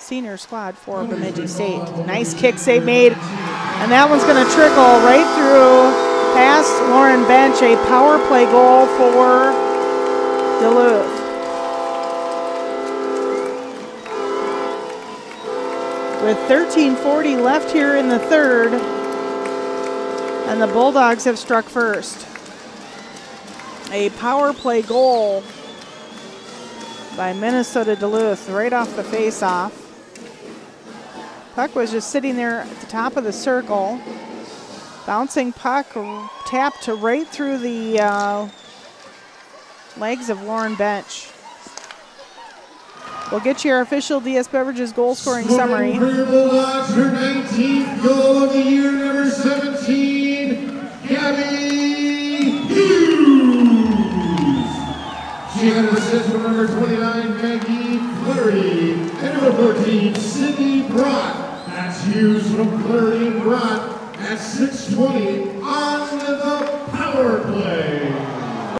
senior squad for Bemidji State. Nice kick save made, and that one's going to trickle right through past Lauren Bench. A power play goal for Duluth. With 13:40 left here in the third, and the Bulldogs have struck first. A power play goal by Minnesota Duluth right off the face-off. Puck was just sitting there at the top of the circle. Bouncing puck tapped to right through the legs of Lauren Bench. We'll get you our official DS Beverages goal scoring summary. Bulldogs, her 19th goal of the year, number 17, Gabby Hughes. She had an assist from number 29, Maggie Fleury, and number 14, Sydney Brott. That's Hughes from Fleury and Brott at 6:20 on the